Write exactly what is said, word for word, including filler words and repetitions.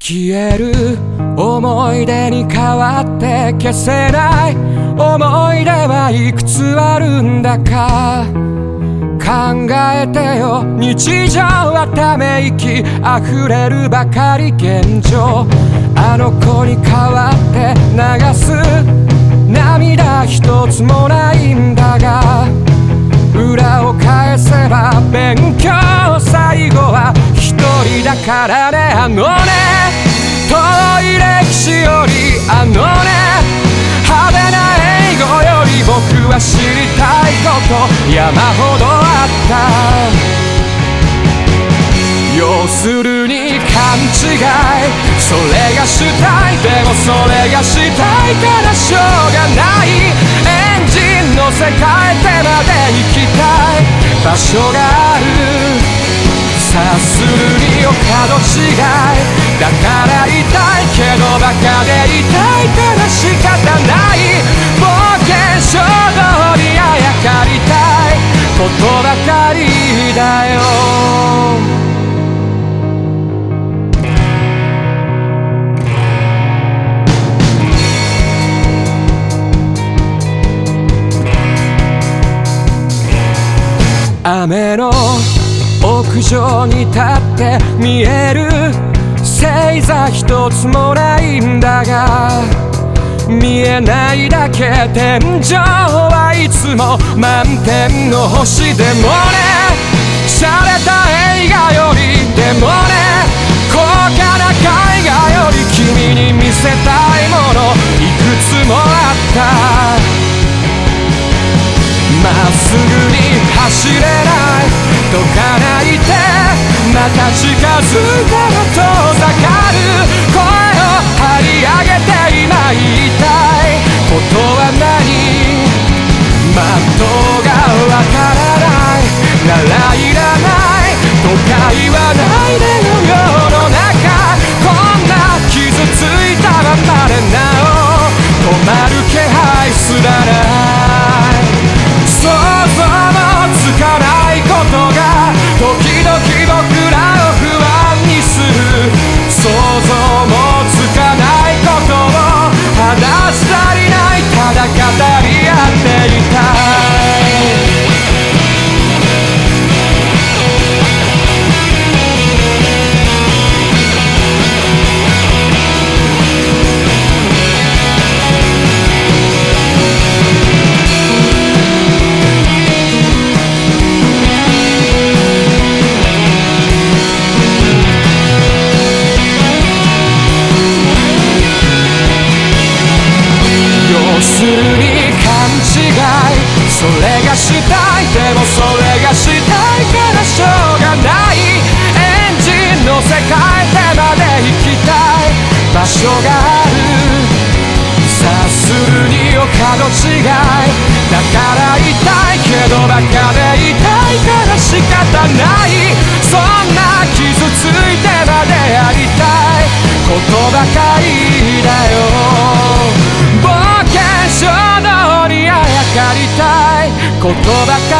消える思い出に変わって消せない思い出はいくつあるんだか考えてよ日常はため息溢れるばかり現状あの子に代わって流す涙一つもないんだが裏を返せば勉強最後は一人だからねあのね遠い歴史よりあのね派手な英語より僕は知りたいこと山ほどあった要するに勘違いそれがしたいでもそれがしたいからしょうがないエンジン乗せ替えてまで行きたい場所がある察するにお門違いだから痛いけどバカで痛いから仕方ない冒険衝動にあやかりたいことばかりだよ雨の屋上に立って見える星座一つもないんだが見えないだけ天井はいつも満天の星でもね洒落た映画よりでもね高価な絵画より君に見せたいものいくつもあったまっすぐに走れないどかないでまた近づいたら遠ざかる声を張り上げて今言いたいことは何マットがわからないならいらないとか言わないでよ世の中こんな傷ついたままでなお止まる気配すらない想像もつかないことが時々僕らを不安にする想像もつかないことを話したりないただ語り合っていたいするに勘違いそれがしたいでもそれがしたいからしょうがないエンジン乗せ替えてまで行きたい場所がある察するにお門違いだから痛いけどバカで痛いから仕方ないそんな傷ついてまでやりたいことばかりだよ冒険衝動にあやかりたいことばかり